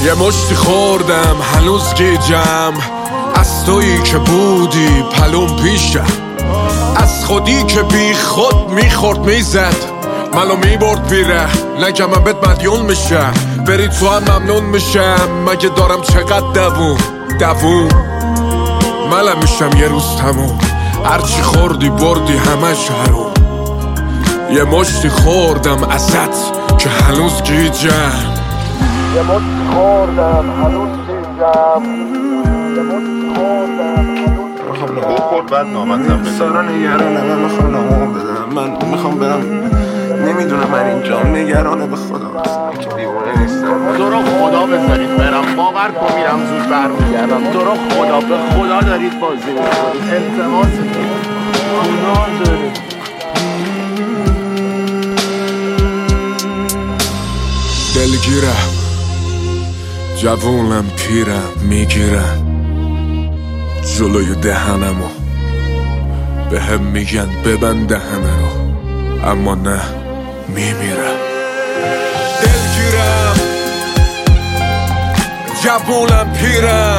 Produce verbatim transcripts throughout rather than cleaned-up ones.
یه مشتی خوردم هنوز گیجم، از تویی که بودی پلوم پیشم، از خودی که بی خود میخورد میزد منو میبرد بیره. نگم من بهت مدیون میشم، بری تو هم ممنون میشم. مگه دارم چقدر دووم دووم ملم میشم یه روز تموم. هرچی خوردی بردی همش حروم. یه مشتی خوردم ازت که هنوز گیجم، یه مشتی خوردم هنوز گیجم، یه مشتی خوردم هنوز گیجم. بخور بعد نامتم بده. سارا نگرانه، من میخوام نامو بدم. من میخوام برم، نمیدونم من اینجا نگرانه به خدا که دیوانه نیستم. تو رو خدا بذارید برم، باور کن میرم زود برمیگردم. تو رو خدا به خدا دارید بازی میکنید، التماستون گناه داره. دلگیرم جوونم پیرم میگیرن جلوی دهنمو، به هم میگن ببند دهنه رو، اما نه میمیرم. دلگیرم جوونم پیرم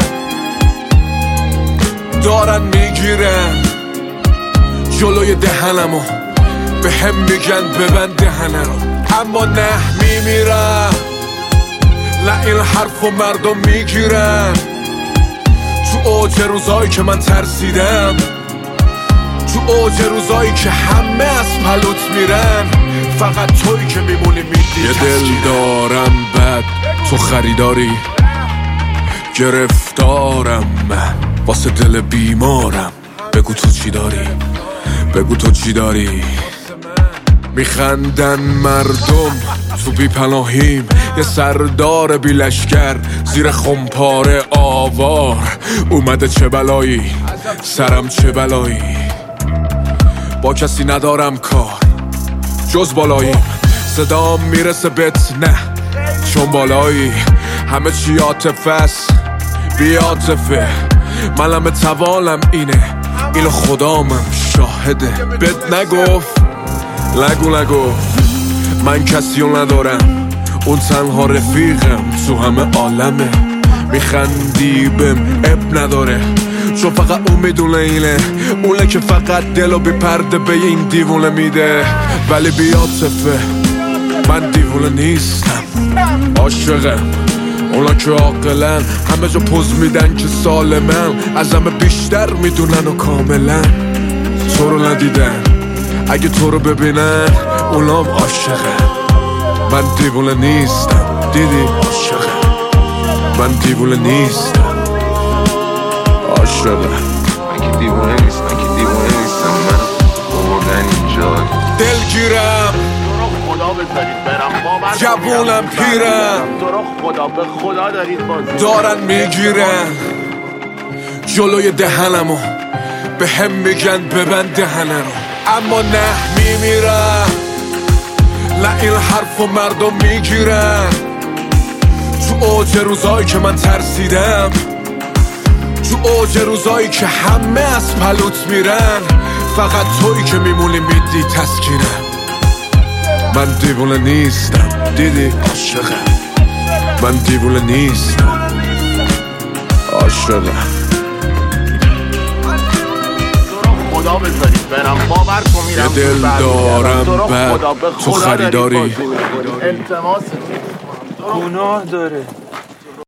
دارن میگیرن جلوی دهنمو، به هم میگن ببند دهنه رو، اما نه میمیرم. نه این حرفو مردم میگیرن تو اوج روزایی که من ترسیدم، تو اوج روزایی که همه از پلوت میرن، فقط توی که میمونی میدی. یه دل دارم بد تو خریداری، گرفتارم من واسه دل بیمارم. بگو تو چی داری، بگو تو چی داری. میخندن مردم تو بی پناهیم، یه سردار بی لشکر زیر خمپاره آوار اومده. چه بلایی سرم، چه بلایی. با کسی ندارم کار جز بالاییم، صدام میرسه بهت نه چون بالایی. همه چی عاطفه است بی عاطفه، منم توانم اینه، اینو خدامم شاهده. بهت نگفت نگو نگو من کسیو ندارم، اون تنها رفیقم تو همه عالمه. میخندی بهم اب نداره چون فقط اون میدونه اینه، اونه که فقط دلو بی پرده به این دیوونه میده. ولی بی عاطفه من دیوونه نیستم، عاشقم. اونا که عاقلن همه جا پوز میدن که سالمن، از همه بیشتر میدونن و کاملا تو رو ندیدن. اگه تو رو ببینن اونام عاشقن. من دیوونه نیستم دیدی، عاشقم. من دیوونه نیستم، عاشقم. من که دیوانه نیستم، من که دیوانه نیستم. من بردن اینجا دلگیرم خدا بذارید برم، باور جوونم پیرم، تو رو خدا به خدا دارید بازی دارن میگیرن جلوی دهنمو، به هم میگن ببند دهنه رو، اما نه میمیرم. نه این حرفو مردم میگیرن تو اوج روزایی که من ترسیدم، تو اوج روزایی که همه از پلوت میرن، فقط تویی که میمونی میدی تسکینم. من دیوونه نیستم دیدی، عاشقم. من دیوونه نیستم، عاشقم. خدا بذارید برم، باور کن میرم. یه دل دارم بد تو خریداری، التماستون گناه داره.